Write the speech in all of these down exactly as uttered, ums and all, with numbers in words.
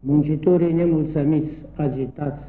Muncitorii nemulțumiți, agitați,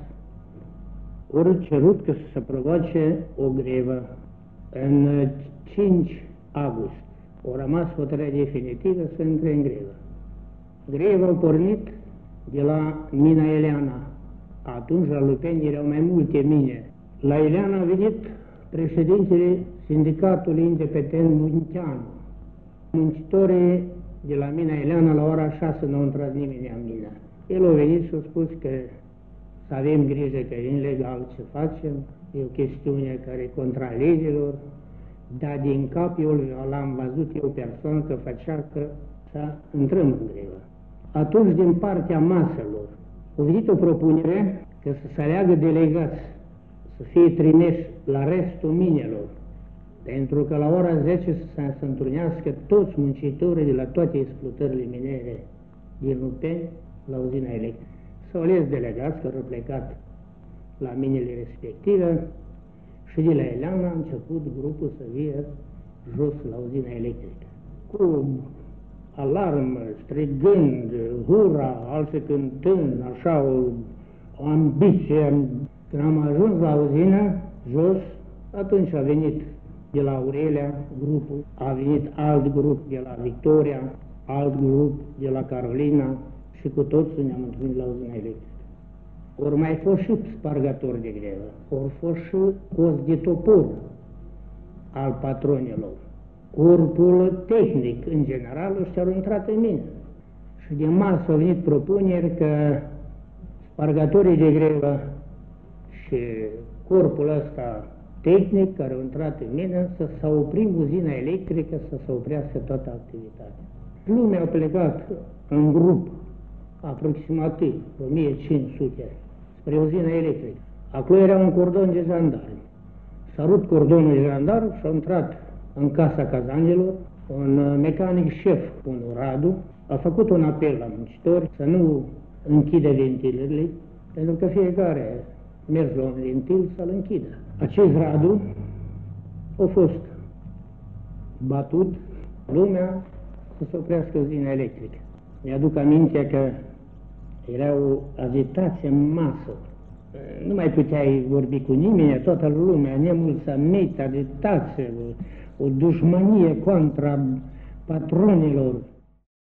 ori cerut că să se provoace o grevă. În cinci august au rămas hotărârea definitivă să intre în grevă. Greva a pornit de la mina Eleana. Atunci la Lupeni erau mai multe mine. La Eleana a venit președintele Sindicatului Independent Munteanu. Muncitorii de la mina Eleana la ora șase nu au intrat nimeni în mină. El a venit și a spus că să avem grijă că e ilegal ce facem, e o chestiune care e contra legilor, dar din cap eu l-am văzut eu persoană că făcea că să intrăm în grevă. Atunci, din partea maselor, a venit o propunere că să se aleagă delegați, să fie trimiși la restul minelor, pentru că la ora zece să se întrunească toți muncitorii de la toate exploatările minere din Lupeni la uzina electrică. S-au ales delegați care au plecat la minele respective și de la Eleana a început grupul să vie jos la uzina electrică. Cu alarmă, strigând, hura, alții cântând, așa o, o ambiție. Când am ajuns la uzină, jos, atunci a venit de la Aurelia grupul, a venit alt grup de la Victoria, alt grup de la Carolina și cu toți ne-am întâlnit la uzina electrică. Ori mai fost și spargători de grevă, ori fost și cos de topor al patronilor. Corpul tehnic, în general, ăștia au intrat în mină. Și de masă au venit propuneri că spargătorii de grevă și corpul ăsta tehnic care au intrat în mină să se oprim uzina electrică, să se oprească toată activitatea. Lumea a plecat în grup, aproximativ o mie cinci sute, spre uzina electrică. Acolo era un cordon de jandarmi. S-a rupt cordonul de jandarmi și a intrat în casa cazanilor. Un mecanic șef, un Radu, a făcut un apel la muncitori să nu închidă ventilele, pentru că fiecare mers la un ventil să-l închidă. Acest Radu a fost batut, lumea să se oprească uzina electrică. Mi-aduc aminte că era o agitație în masă. Nu mai puteai vorbi cu nimeni, toată lumea nemulțumită, agitație, o dușmanie contra patronilor.